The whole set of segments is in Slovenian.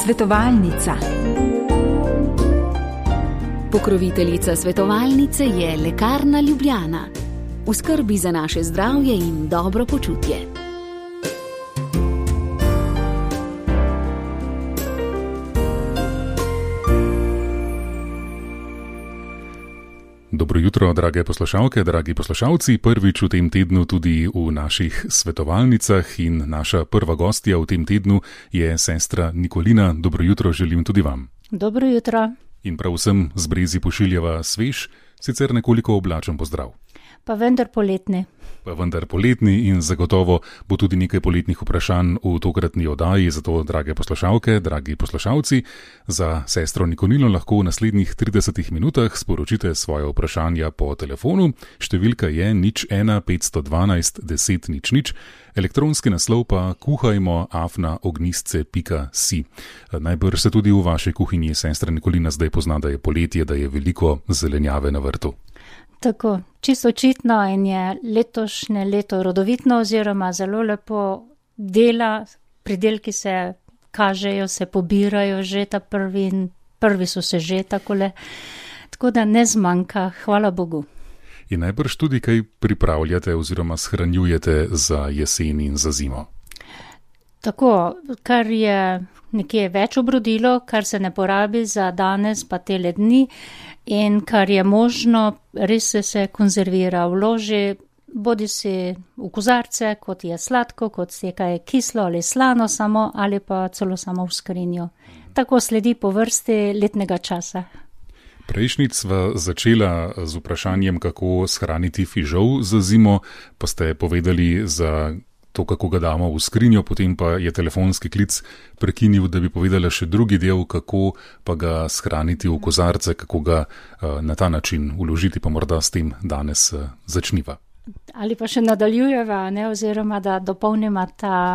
Svetovalnica. Pokroviteljica svetovalnice je Lekarna Ljubljana. V skrbi za naše zdravje in dobro počutje. Dobro jutro, drage poslušalke, dragi poslušalci. Prvič v tem tednu tudi v naših svetovalnicah in naša prva gostja v tem tednu je sestra Nikolina. Dobro jutro želim tudi vam. Dobro jutro. In prav vsem z Brezi pošiljava svež, sicer nekoliko oblačen pozdrav. Pa vendar poletni in zagotovo bo tudi nekaj poletnih vprašanj v tokratni oddaji, zato drage poslušalke, dragi poslušalci, za sestro Nikolino lahko v naslednjih 30 minutah sporočite svoje vprašanja po telefonu. Številka je 01 512 10 00, elektronski naslov pa kuhajmo@ognistce.si. Najbrž se tudi v vaši kuhinji, sestra Nikolina, zdaj pozna, da je poletje, da je veliko zelenjave na vrtu. Tako, čisto očitno in je letošnje leto rodovitno oziroma zelo lepo dela, pridelki se kažejo, se pobirajo že ta prvi so se že takole, tako da ne zmanjka, hvala Bogu. In najbrž tudi kaj pripravljate oziroma shranjujete za jesen in za zimo. Tako, kar je nekje več obrodilo, kar se ne porabi za danes pa tele dni in kar je možno, res se konzervira, vloži bodi si v kozarce, kot je sladko, kot je kaj kislo ali slano samo, ali pa celo samo v skrinjo. Tako sledi po vrsti letnega časa. Prejšnjič sva začela z vprašanjem, kako shraniti fižol za zimo, pa ste povedali za to, kako ga damo v skrinjo, potem pa je telefonski klic prekinil, da bi povedala še drugi del, kako pa ga shraniti v kozarce, kako ga na ta način vložiti, pa morda s tem danes začniva. Ali pa še nadaljujeva, oziroma da dopolnima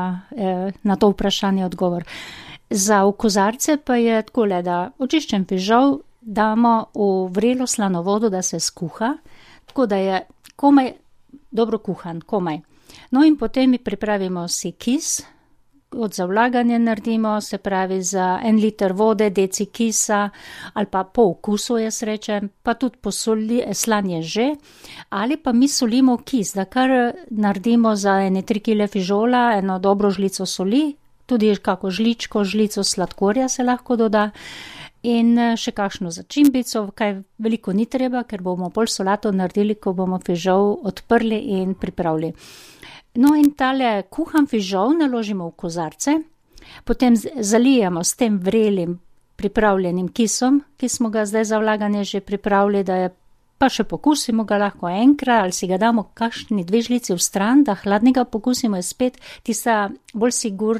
na to vprašanje odgovor. Za v kozarce pa je takole, da očiščen fižol damo v vrelo slano vodo, da se skuha, tako da je komaj dobro kuhan, komaj. No in potem mi pripravimo si kis, od za vlaganje naredimo, se pravi za 1 liter vode, deci kisa ali pa po okusu, jaz rečem, pa tudi slanje že, ali pa mi solimo kis, da kar naredimo za 3 kg fižola, eno dobro žlico soli, tudi kako žlico sladkorja se lahko doda in še kakšno začimbico, kaj veliko ni treba, ker bomo pol solato naredili, ko bomo fižol odprli in pripravili. No in tale kuhan fižol naložimo v kozarce, potem zalijemo s tem vrelim pripravljenim kisom, ki smo ga zdaj za vlaganje že pripravili, da je pa še pokusimo ga lahko enkrat ali si ga damo kakšni 2 žlici v stran, da hladnega pokusimo je spet tista bolj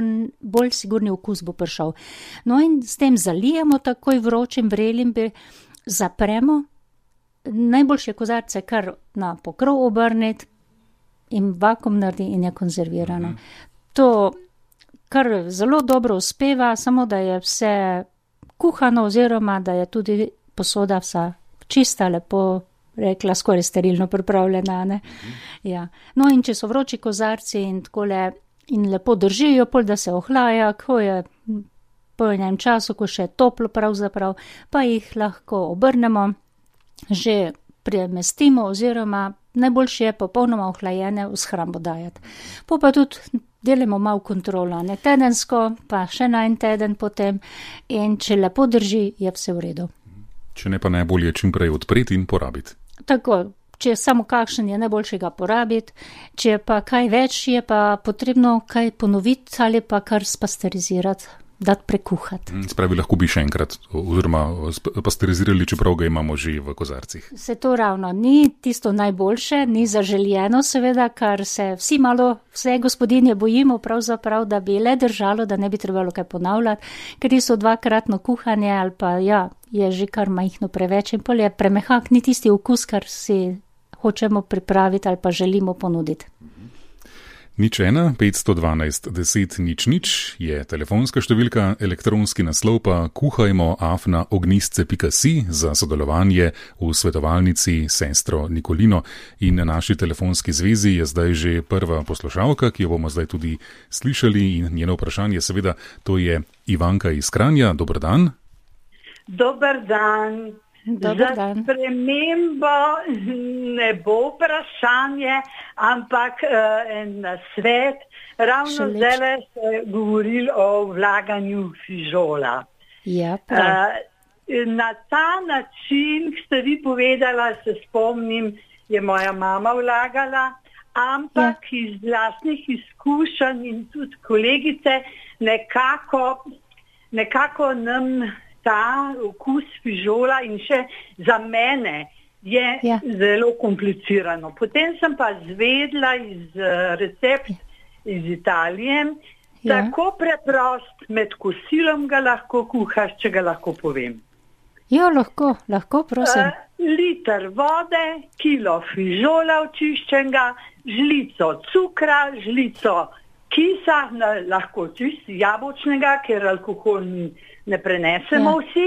sigurni okus bo prišel. No in s tem zalijemo takoj vročim vrelim, zapremo, najboljše kozarce kar na pokrov obrniti, in vakuum naredi in je konzervirano. To kar zelo dobro uspeva, samo da je vse kuhano oziroma da je tudi posoda vsa čista, lepo rekla, skoraj sterilno pripravljena, ne? Ja. No in če so vroči kozarci in takole in lepo držijo, pol da se ohlaja, ko je po enem času, ko še je toplo pravzaprav, pa jih lahko obrnemo, že premestimo oziroma najboljše je popolnoma ohlajene v shrambo dajati. Pa tudi delamo malo kontrolo, ne tedensko, pa še na en teden potem in če lepo drži, je vse v redu. Če ne pa najbolje čim prej odpreti in porabiti. Tako, če samo kakšen je najboljše ga porabiti, če pa kaj več je pa potrebno kaj ponoviti ali pa kar spasterizirati, dati prekuhati. Spravi, lahko bi še enkrat oziroma pasterizirali, čeprav ga imamo že v kozarcih. Se to ravno ni tisto najboljše, ni zaželjeno seveda, kar se vse gospodinje bojimo pravzaprav, da bi le držalo, da ne bi trebalo kaj ponavljati, ker so 2-kratno kuhanje ali pa je že kar majhno preveč in pol je premehak, ni tisti okus, kar si hočemo pripraviti ali pa želimo ponuditi. 01 512 10 00 je telefonska številka, elektronski naslov pa kuhajmo@ognistce.si za sodelovanje v svetovalnici Sestro Nikolino. In na naši telefonski zvezi je zdaj že prva poslušalka, ki jo bomo zdaj tudi slišali, in njeno vprašanje seveda, to je Ivanka iz Kranja. Dober dan. Dober dan. Dober dan. Za spremembo ne bo vprašanje, ampak en nasvet. Ravno zdaj ste govorili o vlaganju fižola. Ja, prav. Na ta način, ki ste vi povedala, se spomnim, je moja mama vlagala, ampak iz vlastnih izkušenj in tudi kolegice nekako nam ta okus fižola in še za mene je zelo komplicirano. Potem sem pa zvedla iz recept iz Italije, tako preprost, med kosilom ga lahko kuhaš, če ga lahko povem. Ja, lahko, prosim. Liter vode, kilo fižola očiščenega, žlico cukra, žlico kisa, lahko čisto jabolčnega, ker alkohol ne prenesemo vsi.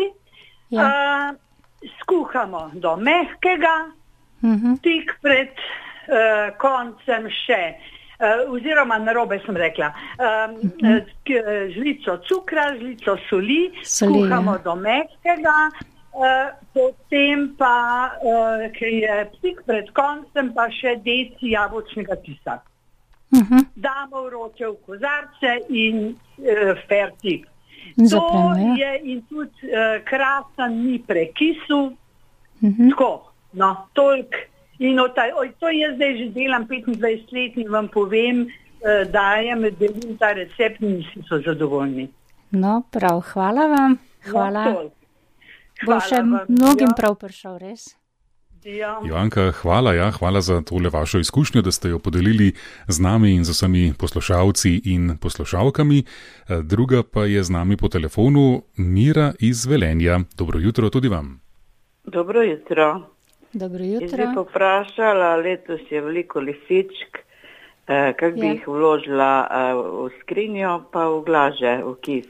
Skuhamo do mehkega, tik pred koncem še, oziroma narobe sem rekla, žlico cukra, žlico soli, skuhamo do mehkega, potem pa, ki je tik pred koncem, pa še deci jabolčnega kisa. Damo vroče v kozarce in fertik. To je in tudi krasen ni prekisu. Tako, no, toliko. In to jaz zdaj že delam 25 let in vam povem, dajem, delim ta recept in vsi so zadovoljni. No, prav, hvala vam. Hvala. Bo še mnogim prav prišel, res. Ivanka, hvala za tole vašo izkušnjo, da ste jo podelili z nami in z vsemi poslušalci in poslušalkami. Druga pa je z nami po telefonu Mira iz Velenja. Dobro jutro tudi vam. Dobro jutro. Dobro jutro. Jaz bi poprašala, letos je veliko lisičk, kako bi jih vložila v skrinjo, pa v glaže, v kis.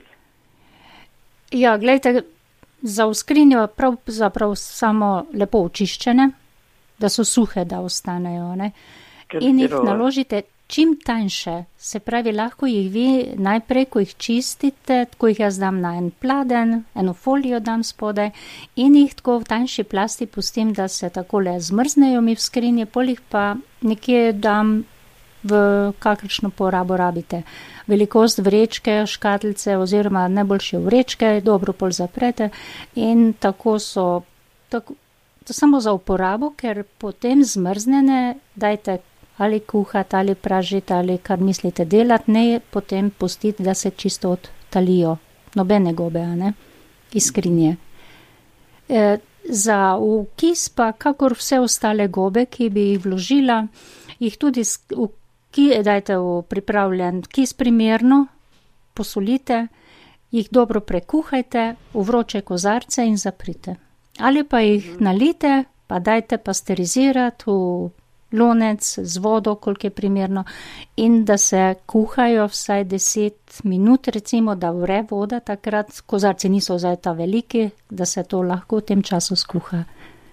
Ja, gledajte, za v skrinjo pravzaprav samo lepo očiščene, da so suhe, da ostanejo, ne? In jih naložite čim tanjše, se pravi, lahko jih vi najprej, ko jih čistite, ko jih jaz dam na en pladen, eno folijo dam spodaj in jih tako v tanjši plasti pustim, da se takole zmrznejo mi v skrinji, pol jih pa nekje dam v kakršno porabo rabite. Velikost vrečke, škatlice oziroma najboljše vrečke, dobro pol zaprete in tako so, to samo za uporabo, ker potem zmrznene dajte ali kuhati, ali pražiti, ali kar mislite delati, ne potem pustiti, da se čisto odtalijo. Nobene gobe, ne? Iz skrinje. Za v kis pa, kakor vse ostale gobe, ki bi jih vložila, jih tudi dajte v pripravljen kis primerno, posolite, jih dobro prekuhajte, v vroče kozarce in zaprite. Ali pa jih nalite, pa dajte pasterizirati v lonec z vodo, koliko je primerno, in da se kuhajo vsaj 10 minut, recimo, da vre voda, takrat kozarci niso zdaj ta veliki, da se to lahko v tem času skuha.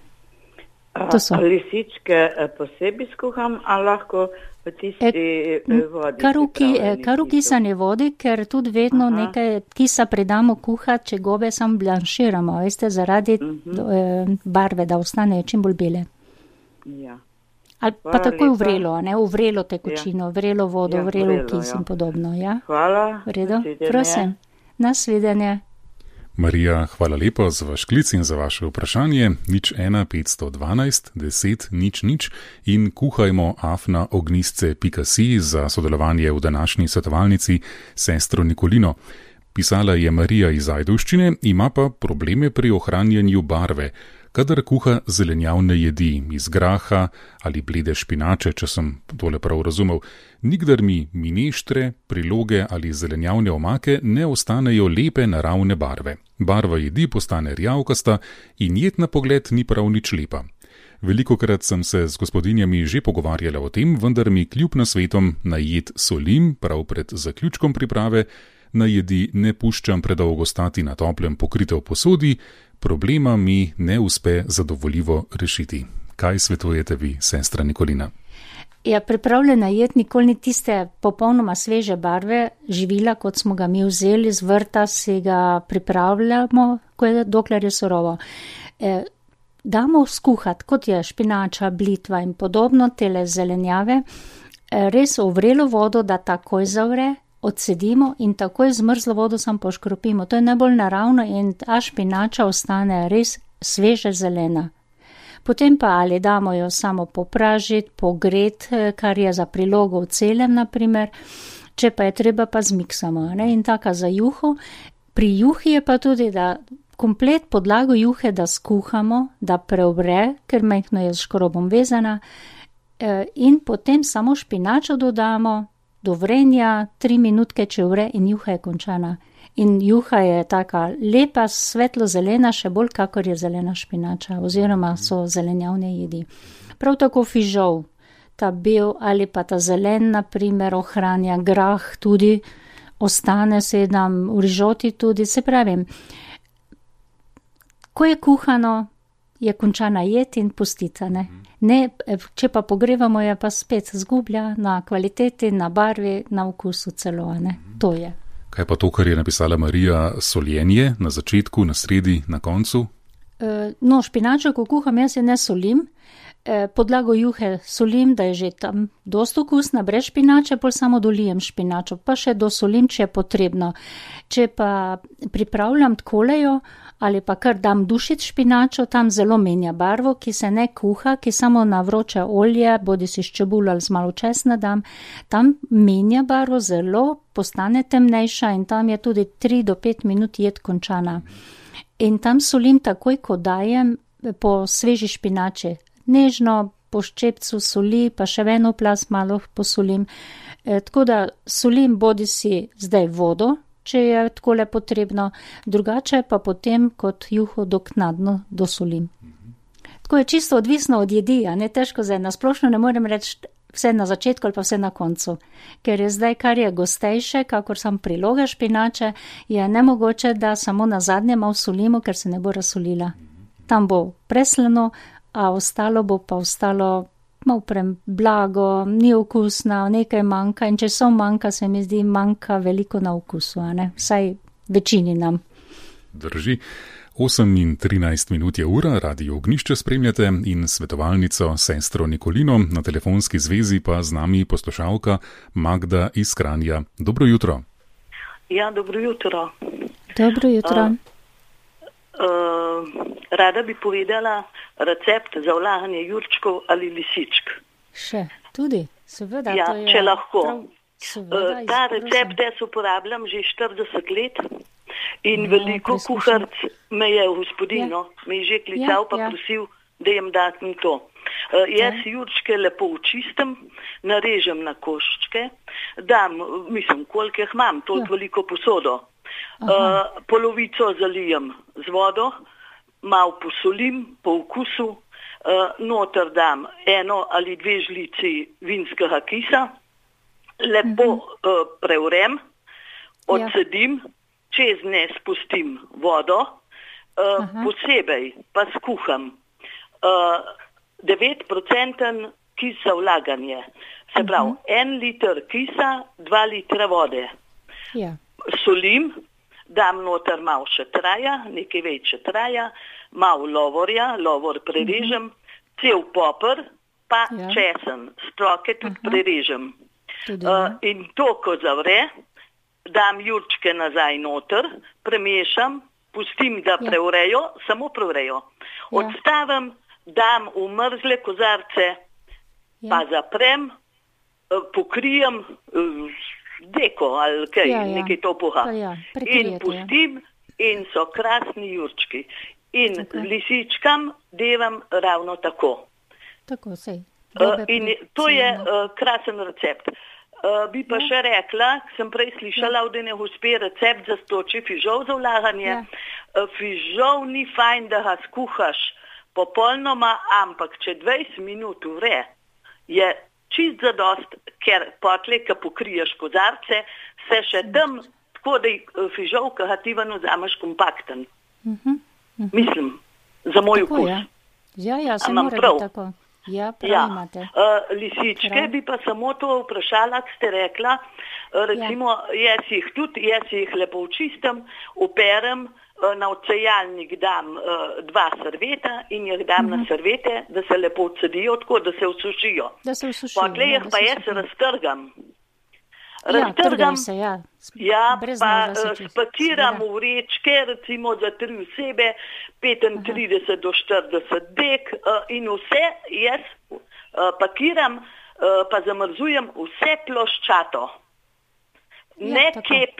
Lisičke posebej skuham, a lahko v tisti vodi? Kar v kisani vodi, ker tudi vedno nekaj kisa pridamo kuhati, če gobe samo blanširamo, veste, zaradi barve, da ostanejo čim bolj bele. Ja. Ali pa takoj vrelo, ne, vrelo tekočino, vrelo vodo, vrelo kis in podobno, ja? Hvala. V redu, prosim. Nasvidenje. Marija, hvala lepa za vaš klic in za vaše vprašanje. 01 512 10 00 in kuhajmo@ognistce.si za sodelovanje v današnji svetovalnici Sestro Nikolino. Pisala je Marija iz Ajdovščine, ima pa probleme pri ohranjanju barve. Kadar kuha zelenjavne jedi iz graha ali blede špinače, če sem tole prav razumel, nikdar mi mineštre, priloge ali zelenjavne omake ne ostanejo lepe naravne barve. Barva jedi postane rjavkasta in jed na pogled ni prav nič lepa. Velikokrat sem se z gospodinjami že pogovarjala o tem, vendar mi kljub nasvetom na jed solim, prav pred zaključkom priprave, na jedi ne puščam predolgo stati na toplem pokrite v posodi, problema mi ne uspe zadovoljivo rešiti. Kaj svetujete vi, sestra Nikolina? Ja, pripravljena jed nikoli ni tiste popolnoma sveže barve živila, kot smo ga mi vzeli z vrta, si ga pripravljamo, dokler je surovo. Damo skuhati, kot je špinača, blitva in podobno, tele zelenjave, res v vrelo vodo, da takoj zavre, odsedimo in takoj z mrzlo vodo sam poškropimo. To je najbolj naravno in ta špinača ostane res sveže zelena. Potem pa ali damo jo samo popražiti, pogret, kar je za prilogo v celem, naprimer, če pa je treba, pa zmiksamo. Ne? In taka za juho. Pri juhi je pa tudi, da komplet podlago juhe, da skuhamo, da preovre, ker majhno je z škrobom vezana, in potem samo špinačo dodamo, do vrenja 3 minutke, če vre, in juha je končana. In juha je taka lepa, svetlo zelena, še bolj kakor je zelena špinača, oziroma so zelenjavne jedi. Prav tako fižol, ta bel ali pa ta zelen, naprimer, ohranja grah tudi, ostane se nam v rižoti tudi, se pravim. Ko je kuhano, je končana jed in pustita, ne? Ne, če pa pogrevamo, je pa spet zgublja na kvaliteti, na barvi, na okusu celo, ne? To je. Kaj pa to, kar je napisala Marija, soljenje na začetku, na sredi, na koncu? No, špinačo, ko kuham, jaz je ne solim. Podlago juhe solim, da je že tam dosti okusna, brez špinače, pol samo dolijem špinačo, pa še dosolim, če je potrebno. Če pa pripravljam tkolejo ali pa kar dam dušiti špinačo, tam zelo menja barvo, ki se ne kuha, ki samo na vroče olje, bodi si s čebulo ali z malo česna dam, tam menja barvo zelo, postane temnejša in tam je tudi 3 do 5 minut jed končana. In tam solim takoj, ko dajem po sveži špinači. Nežno, po ščepcu soli, pa še eno plast malo posolim. Tako da solim bodi si zdaj vodo, če je takole potrebno, drugače pa potem kot juho doknadno dosolim. Tako je čisto odvisno od jedi, a ne težko zdaj, nasplošno ne morem reči vse na začetku ali pa vse na koncu. Ker je zdaj, kar je gostejše, kakor sam priloga špinače, je nemogoče, da samo na zadnje malo solimo, ker se ne bo razsolila. Tam bo preslano, a ostalo bo pa ostalo malo blago, ni okusna, nekaj manjka in če so manjka, se mi zdi, manjka veliko na okusu, a ne? Vsaj večini nam. Drži. 8:13 je ura, Radio Ognjišče spremljate in svetovalnico sestro Nikolino, na telefonski zvezi pa z nami poslušalka Magda iz Kranja. Dobro jutro. Ja, dobro jutro. Dobro jutro. Rada bi povedala recept za vlaganje jurčkov ali lisičk. Še, tudi, seveda. Ja, to je če lahko. Seveda, ta recept jaz uporabljam že 40 let in veliko kuharc me je v gospodino, me je že klical pa prosil, da jim datim to. Jaz jurčke lepo očistim, narežem na koščke, dam, mislim, koliko jih imam, toliko veliko posodo. Polovico zalijem z vodo, malo posolim po okusu, noter dam 1 ali 2 žlici vinskega kisa, lepo prevrem, odsedim, čez ne spustim vodo, posebej pa skuham 9% kis za vlaganje, se pravi 1 liter kisa, 2 litra vode. Solim, dam noter malo šetraja, nekaj več šetraja, malo lovorja, lovor prerežem, cel poper, pa česen, stroke tudi prerežem. In to, ko zavre, dam jurčke nazaj noter, premešam, pustim, da prevrejo, samo prevrejo. Odstavim, dam v mrzle kozarce, pa zaprem, pokrijem deko ali kaj, nekaj topuha. In pustim in so krasni jurčki. In lisičkam devam ravno tako. Tako sej. In to je krasen recept. Bi pa še rekla, sem prej slišala, da ne uspe recept za stoči fižol za vlaganje. Fižol ni fajn, da ga skuhaš popolnoma, ampak če 20 minut vre, je čist zadost, ker potlej, ko pokriješ kozarce, se še tam, tako da je fižol, ko ga ti ven vzameš kompakten. Mislim, za moj tako, okus. Ja, se mora biti tako. Ja, prav imate. Lisičke bi pa samo to vprašala, ko ste rekla, recimo, jaz jih lepo očistim, operem, na odsejalnik dam 2 serveta in jih dam na servete, da se lepo odsedijo, tako da se usušijo. Potlej jih pa jaz raztrgam. Raztrgam se, pa spakiram v vrečke, recimo za 3 osebe, 35 do 40 dek in vse jaz pakiram, pa zamrzujem vse ploščato. Ne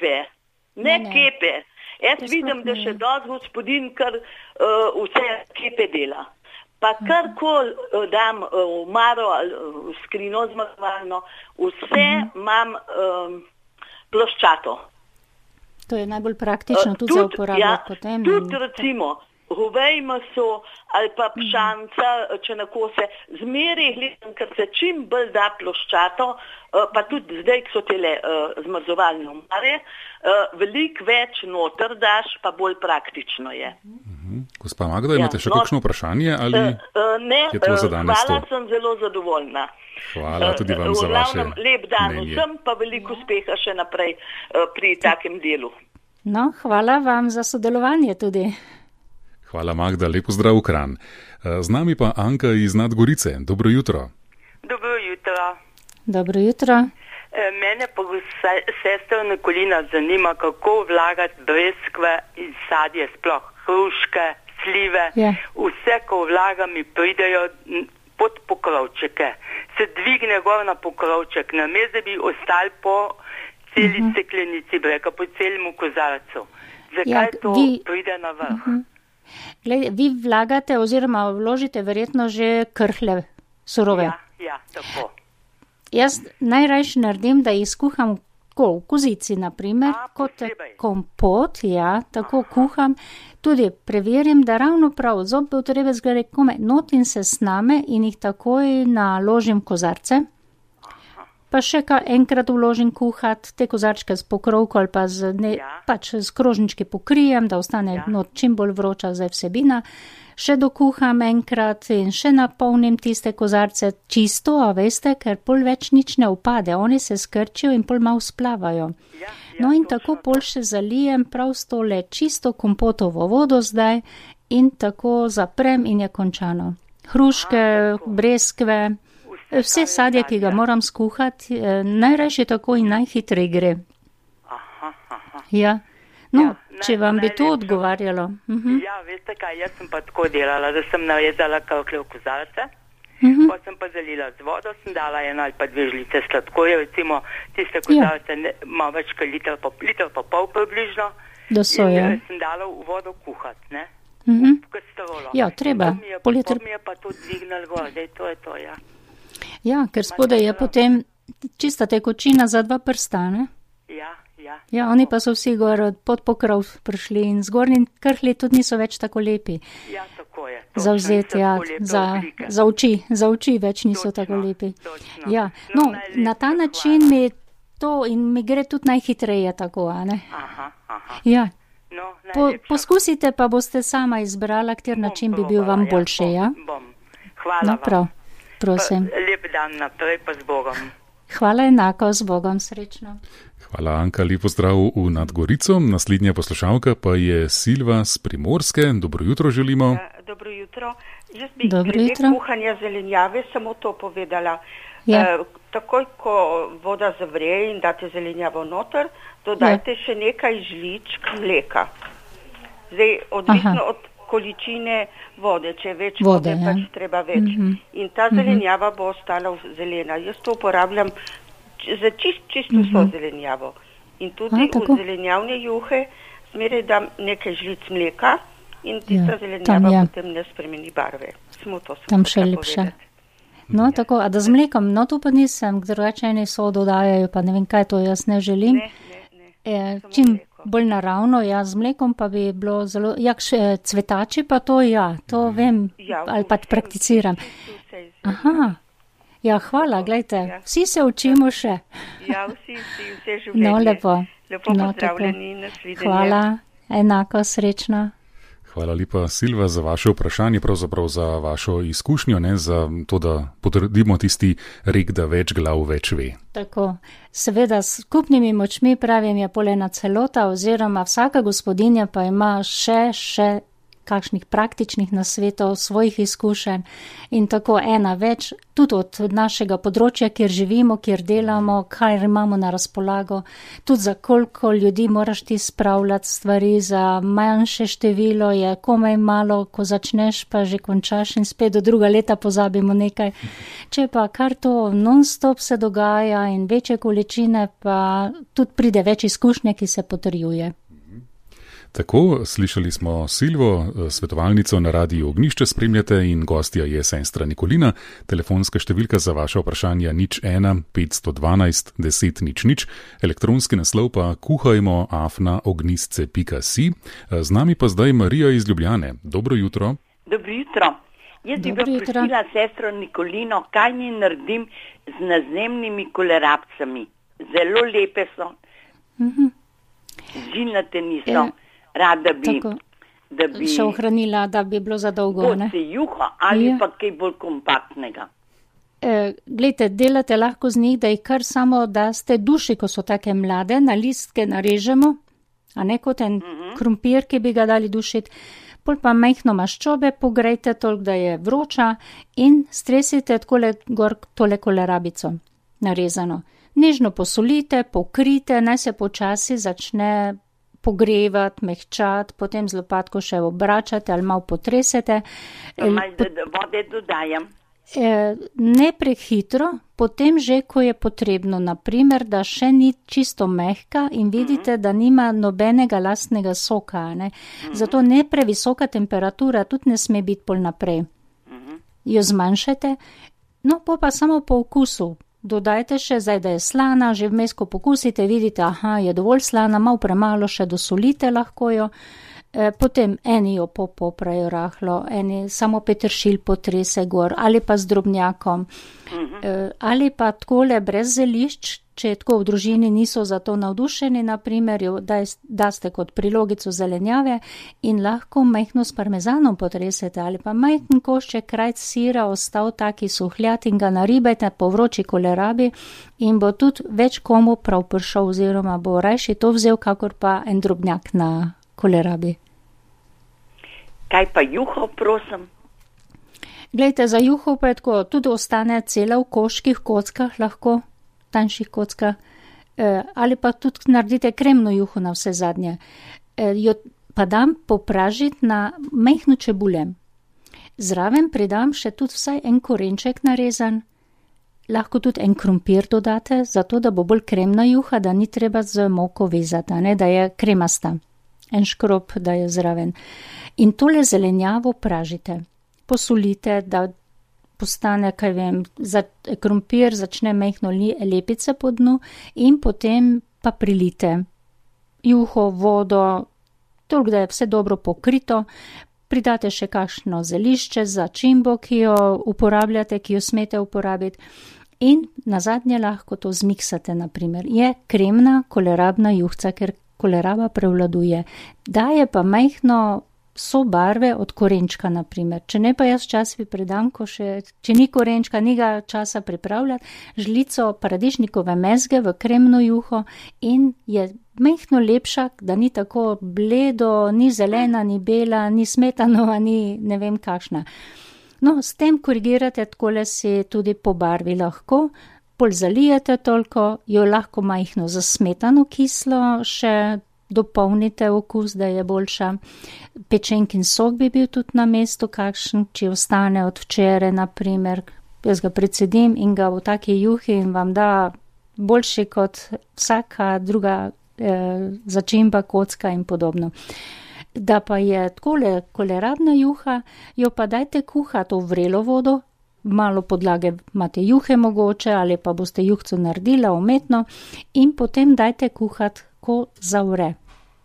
kepe. Jaz vidim, da še dosti gospodin, kar vse kepe dela. Pa karkoli dam v maro ali v skrino zmrzovalno, vse imam ploščato. To je najbolj praktično tudi za uporabljati potem. Tudi recimo govej meso ali pa pšanca, če na kose, zmeraj gledam, ker se čim bolj da ploščato, pa tudi zdaj, ko so tele zmrzovalne omare, veliko več noter daš, pa bolj praktično je. Gospa Magda, imate še kakšno vprašanje ali je to za danes to? Hvala, sem zelo zadovoljna. Hvala tudi vam za vaše lep dan vsem, pa veliko uspeha še naprej pri takem delu. No, hvala vam za sodelovanje tudi. Hvala Magda, lepo zdrav v Kranj. Z nami pa Anka iz Nadgorice. Dobro jutro. Dobro jutro. Dobro jutro. Mene pa sestra Nikolina zanima, kako vlagati breskve in sadje, sploh hruške, slive. Vse, ko vlagam, mi pridejo pod pokrovčeke. Se dvigne gor na pokrovček, namesto da bi ostali po celi steklenici breka, po celemu kozarcu. Zakaj to pride na vrh? Glede, vi vlagate oziroma vložite verjetno že krhle surove. Ja, tako. Jaz najrajši naredim, da jih skuham v kozici, naprimer, kot kompot, tako kuham. Tudi preverim, da ravno prav zob potrebe zglede kome notin se sname in jih takoj naložim kozarce. Pa še enkrat vložim kuhat, te kozarčke s pokrovko ali pa s krožnički pokrijem, da ostane čim bolj vroča zdaj vsebina. Še dokuham enkrat in še napolnim tiste kozarce čisto, a veste, ker pol več nič ne upade, oni se skrčijo in pol malo splavajo. No in tako pol še zalijem prav s tole čisto kompotovo vodo zdaj in tako zaprem in je končano. Hruške, breskve, vse sadje, ki ga moram skuhati, najrajši tako in najhitrej gre. Če vam bi to odgovarjalo. Ja, veste kaj, jaz sem pa tako delala, da sem naredila krhle v kozarce, pa sem pa zalila z vodo, sem dala 1 ali pa 2 žlice sladkorja, recimo tiste kozarce, malo več kot liter pa pol približno, in sem dala v vodo kuhati, ne? V kastrolo. Ja, treba. Po mi je pa to dvignal gor, zdaj to je to, ja. Ja, ker spodaj je potem čista tekočina za 2 prsta, ne? Ja, oni pa so vsi gor pod pokrov prišli in zgornji krhli tudi niso več tako lepi. Ja, tako je. Zavzeti, za oči več niso tako lepi. Ja, no, na ta način mi to in mi gre tudi najhitreje tako, a ne? Ja. Poskusite pa boste sama izbrala, kjer način bi bil vam boljše, ja? Bom. Hvala vam. Prav, prosim. Lep dan naprej pa z Bogom. Hvala enako, z Bogom, srečno. Hvala Anka, lepo zdrav v Nadgorico. Naslednja poslušalka pa je Silva z Primorske. Dobro jutro želimo. Dobro jutro. Jaz bi glede kuhanja zelenjave samo to povedala. Takoj, ko voda zavre in date zelenjavo noter, dodajte še nekaj žličk mleka. Zdaj, odvisno od količine vode, če je več vode, pač treba več. In ta zelenjava bo ostala zelena. Jaz to uporabljam za čisto vso zelenjavo. In tudi v zelenjavne juhe zmeraj dam nekaj žlic mleka in tista zelenjava potem ne spremeni barve. Samo to sem še lepša. No, tako, a da z mlekom, no to pa nisem, drugače eni so dodajajo, pa ne vem kaj to, jaz ne želim. Ne. bolj naravno, ja, z mlekom pa bi bilo zelo, cvetači pa to, ja, to vem, ali pa prakticiram. Aha, ja, hvala, gledajte, vsi se učimo še. Ja, vse življenje. No, lepo. Lepo pozdravljeni, nasvidenje. Hvala, enako, srečno. Hvala lepa, Silva, za vaše vprašanje, pravzaprav za vašo izkušnjo, ne, za to, da potrdimo tisti rek, da več glav več ve. Tako, seveda s skupnimi močmi, pravim, je polena celota, oziroma vsaka gospodinja pa ima še kakšnih praktičnih nasvetov, svojih izkušenj in tako ena več, tudi od našega področja, kjer živimo, kjer delamo, kaj imamo na razpolago, tudi za koliko ljudi moraš ti spravljati stvari, za manjše število je komaj malo, ko začneš pa že končaš in spet do druga leta pozabimo nekaj. Če pa kar to non-stop se dogaja in večje količine, pa tudi pride več izkušnje, ki se potrjuje. Tako, slišali smo Silvo, svetovalnico na Radiu Ognjišče spremljate in gostja je sestra Nikolina. Telefonska številka za vaše vprašanja 01 512 10 00, elektronski naslov pa kuhajmo@ognjisce.si. Z nami pa zdaj Marija iz Ljubljane. Dobro jutro. Dobro jutro. Jaz bi prosila sestro Nikolino, kaj mi naredim z nazemnimi kolerabcami. Zelo lepe so. Žilnate niso. Rada bi, da bi še ohranila, da bi bilo za dolgo, ne? Boci juho ali pa kaj bolj kompaktnega. Glejte, delate lahko z njih, da jih kar samo daste duši, ko so take mlade, na listke narežemo, a ne kot en krompir, ki bi ga dali dušiti, pol pa majhno maščobe pogrejte toliko, da je vroča in stresite takole gor tole kolerabico narezano. Nežno posolite, pokrite, naj se počasi začne pogrevati, mehčati, potem z lopatko še obračate ali malo potresete. Vode dodajam. Ne prehitro, potem že, ko je potrebno, naprimer, da še ni čisto mehka in vidite, da nima nobenega lastnega soka, ne? Zato ne previsoka temperatura tudi ne sme biti pol naprej. Jo zmanjšate, no pa samo po okusu. Dodajte še zdaj, da je slana, že vmes, ko pokusite, vidite, je dovolj slana, malo premalo, še dosolite lahko jo. Potem eni jo poprajo rahlo, eni samo peteršilj potrese gor, ali pa z drobnjakom, ali pa takole brez zelišč, če tako v družini niso za to navdušeni, naprimer, jo daste kot prilogico zelenjave in lahko majhno s parmezanom potresete, ali pa majhen košček krajc sira ostal taki suhljat in ga naribajte po vroči kolerabi in bo tudi več komu prav prišel, oziroma bo rajši to vzel, kakor pa en drobnjak na kolerabi. Kaj pa juho, prosim? Glejte, za juho pa je tako, tudi ostane cela v koških kockah lahko, tanjših kockah, ali pa tudi naredite kremno juho na vse zadnje. Jo pa dam popražiti na majhno čebule. Zraven pridam še tudi vsaj en korenček narezan, lahko tudi en krompir dodate, zato da bo bolj kremna juha, da ni treba z moko vezati, ne, da je kremasta. En škrob, da je zraven. In tole zelenjavo pražite. Posolite, da postane, kaj vem, krompir začne majhno lepice po dnu in potem pa prilite juho, vodo, toliko, da je vse dobro pokrito. Pridate še kakšno zelišče za čimbo, ki jo uporabljate, ki jo smete uporabiti. In nazadnje lahko to zmiksate, naprimer. Je kremna kolerabna juhca, ker koleraba prevladuje. Daje pa majhno sobarve od korenčka, naprimer. Če ne pa jaz včasih pridam, če ni korenčka, ni ga časa pripravljati, žlico paradižnikove mezge v kremno juho in je majhno lepša, da ni tako bledo, ni zelena, ni bela, ni smetanova, ni ne vem kakšna. No, s tem korigirate, takole si tudi po barvi lahko, pol zalijete toliko, jo lahko majhno za smetano kislo še dopolnite okus, da je boljša. Pečenkin sok bi bil tudi na mestu kakšen, če ostane od včeraj, naprimer, jaz ga predsedim in ga v taki juhi in vam da boljši kot vsaka druga začimba, kocka in podobno. Da pa je takole kolerabna juha, jo pa dajte kuhati v vrelo vodo, malo podlage imate juhe mogoče ali pa boste juhco naredila umetno in potem dajte kuhati, ko zavre.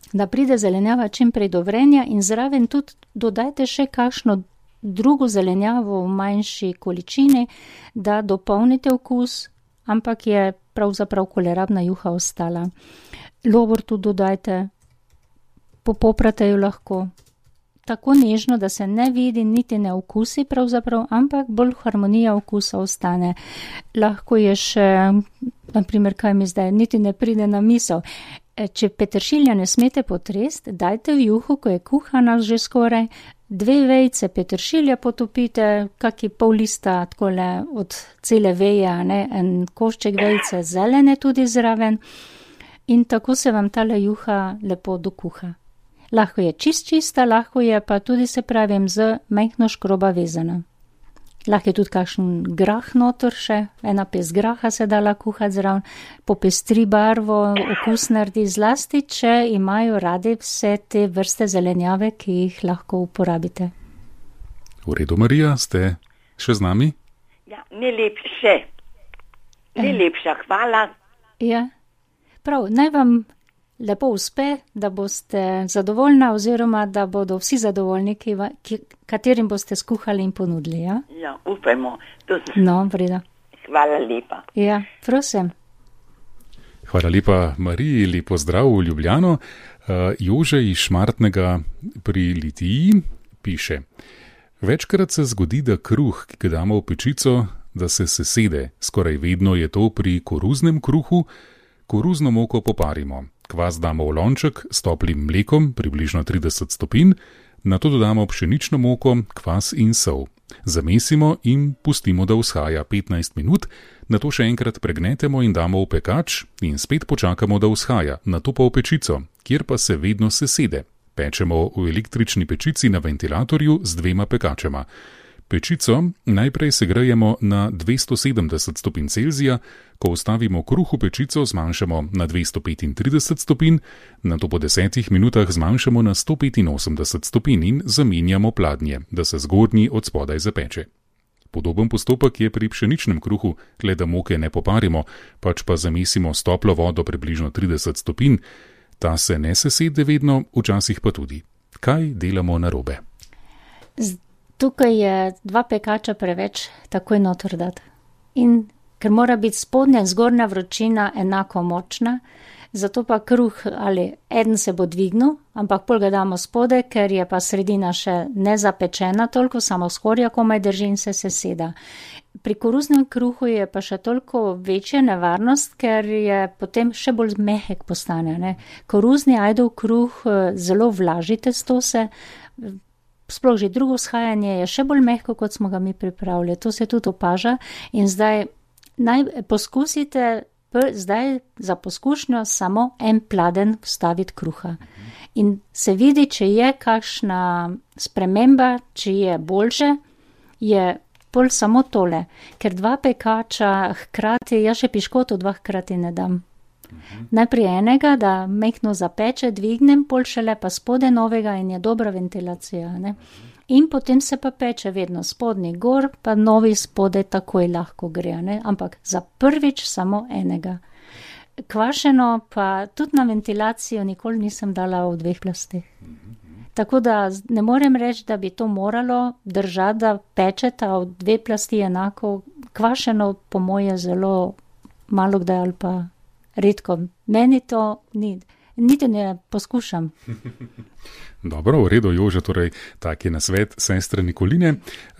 da pride zelenjava čim prej do vrenja in zraven tudi dodajte še kakšno drugo zelenjavo v manjši količini, da dopolnite okus, ampak je pravzaprav kolerabna juha ostala. Lovor tudi dodajte, poprate jo lahko. Tako nežno, da se ne vidi, niti ne okusi pravzaprav, ampak bolj harmonija okusa ostane. Lahko je še, naprimer, kaj mi zdaj, niti ne pride na misel. Če peteršilja ne smete potrest, dajte v juho, ko je kuhana že skoraj, 2 vejice peteršilja potopite, kaki pol lista takole od cele veje, en košček vejice zelene tudi zraven in tako se vam tale juha lepo dokuha. Lahko je čista, lahko je pa tudi, se pravim, z majhno škroba vezana. Lahko je tudi kakšen grah noter še, 1 pest graha se dala kuhati zraven, popestri barvo, okus naredi zlasti, če imajo radi vse te vrste zelenjave, ki jih lahko uporabite. V redu, Marija, ste še z nami? Ja, najlepša, hvala. Ja, prav, naj vam lepo uspe, da boste zadovoljna oziroma da bodo vsi zadovoljni, katerim boste skuhali in ponudili. Ja, ja, upajmo. No, vreda. Hvala lepa. Ja, prosim. Hvala lepa Mariji, lepo zdrav v Ljubljano. Jože iz Šmartnega pri Litiji piše: Večkrat se zgodi, da kruh, ki ga damo v pečico, da se sesede. Skoraj vedno je to pri koruznem kruhu. Koruzno moko poparimo. Kvas damo v lonček s toplim mlekom, približno 30 stopinj, nato dodamo pšenično moko, kvas in sol. Zamesimo in pustimo, da vzhaja 15 minut, nato še enkrat pregnetemo in damo v pekač in spet počakamo, da vzhaja, nato pa v pečico, kjer pa se vedno sesede. Pečemo v električni pečici na ventilatorju z 2 pekačema. Pečico najprej segrejemo na 270 stopinj Celzija, ko vstavimo kruh v pečico, zmanjšamo na 235 stopinj, nato po 10 minutah zmanjšamo na 185 stopinj in zamenjamo pladnje, da se zgornji od spodaj zapeče. Podoben postopek je pri pšeničnem kruhu, le da moke ne poparimo, pač pa zamesimo s toplo vodo približno 30 stopinj, ta se ne sesede vedno, včasih pa tudi. Kaj delamo narobe? Tukaj je 2 pekača preveč takoj noter dati. In ker mora biti spodnja in zgornja vročina enako močna, zato pa kruh ali eden se bo dvignil, ampak pol ga damo spode, ker je pa sredina še nezapečena toliko, samo skorja komaj drži in se seseda. Pri koruznem kruhu je pa še toliko večja nevarnost, ker je potem še bolj mehek postane. Ne? Koruzni ajdov kruh zelo vlaži testo se, sploh že drugo vzhajanje je še bolj mehko, kot smo ga mi pripravili. To se tudi opaža in zdaj poskusite zdaj za poskušnjo samo en pladen vstaviti kruha. In se vidi, če je kakšna sprememba, če je boljše, je pol samo tole. Ker 2 pekača hkrati, jaz še piškoto 2 hkrati ne dam. Najprej enega, da mehko zapeče, dvignem, pol šele pa spode novega in je dobra ventilacija. Ne? In potem se pa peče vedno spodnji gor, pa novi spode takoj lahko gre, ne? Ampak za prvič samo enega. Kvašeno pa tudi na ventilacijo nikoli nisem dala v 2 plasteh. Tako da ne morem reči, da bi to moralo držati, da pečeta v 2 plasti enako. Kvašeno po moje zelo malo kdaj ali pa redko. Meni to niti ne poskušam. Dobro, v redu, Jože, torej tak je nasvet sestre Nikoline.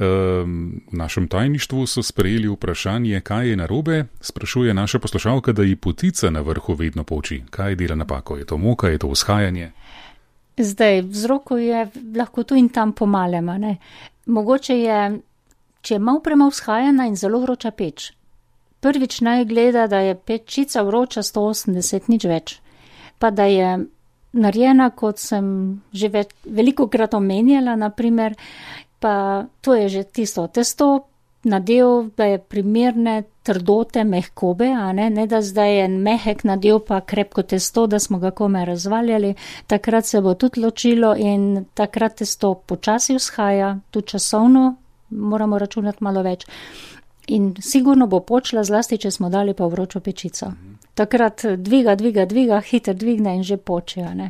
V našem tajništvu so sprejeli vprašanje, kaj je narobe. Sprašuje naša poslušalka, da ji potica na vrhu vedno poči. Kaj dela napako? Je to moka, je to vzhajanje? Zdaj, vzrokov je lahko tu in tam pomalema. Ne? Mogoče je, če je malo premalo vzhajana in zelo vroča peč. Prvič naj gleda, da je pečica vroča 180, nič več. Pa da je narejena, kot sem že velikokrat omenjala, naprimer, pa to je že tisto testo, nadev, da je primerne trdote, mehkobe, a ne da zdaj je mehek nadev pa krepko testo, da smo ga komaj razvaljali, takrat se bo tudi ločilo in takrat testo počasi vzhaja, tudi časovno moramo računati malo več. In sigurno bo počela, zlasti, če smo dali pa vročo pečico. Takrat dviga, hiter dvigne in že poče, ne.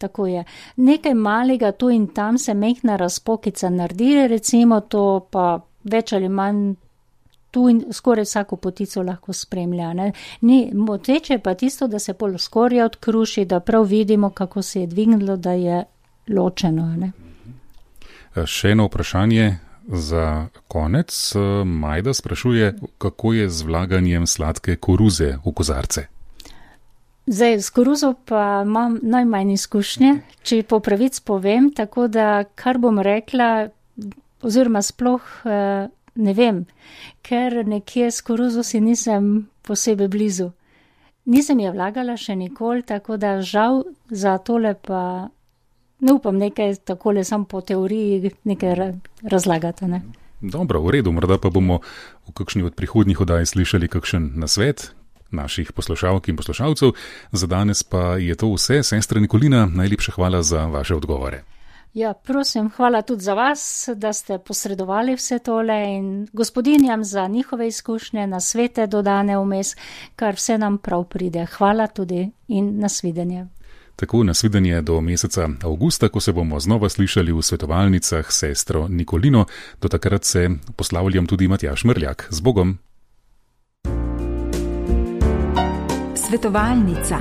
tako je. Nekaj malega tu in tam se mehna razpokica naredi, recimo to pa več ali manj tu in skoraj vsako potico lahko spremlja. Ne? Ni moteče pa tisto, da se pol skorja odkruši, da prav vidimo, kako se je dvignilo, da je ločeno. Ne? Še eno vprašanje za konec. Majda sprašuje, kako je z vlaganjem sladke koruze v kozarce? Zdaj, s koruzo pa imam najmanj izkušnje, če po pravic povem, tako da kar bom rekla, oziroma sploh ne vem, ker nekje s koruzo si nisem posebej blizu. Nisem je vlagala še nikoli, tako da žal za tole pa ne upam nekaj takole sam po teoriji nekaj razlagati. Ne? Dobro, v redu, morda pa bomo v kakšni od prihodnjih oddaj slišali kakšen nasvet naših poslušalk in poslušalcev. Za danes pa je to vse. Sestra Nikolina, najlepša hvala za vaše odgovore. Ja, prosim, hvala tudi za vas, da ste posredovali vse tole in gospodinjam za njihove izkušnje, nasvete dodane vmes, kar vse nam prav pride. Hvala tudi in nasvidenje. Tako, nasvidenje do meseca avgusta, ko se bomo znova slišali v svetovalnicah s sestro Nikolino. Do takrat se poslavljam tudi Matjaž Mrljak. Z Bogom! Svetovalnica.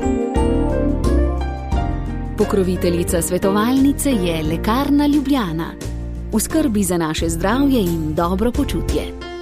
Pokroviteljica svetovalnice je Lekarna Ljubljana. V skrbi za naše zdravje in dobro počutje.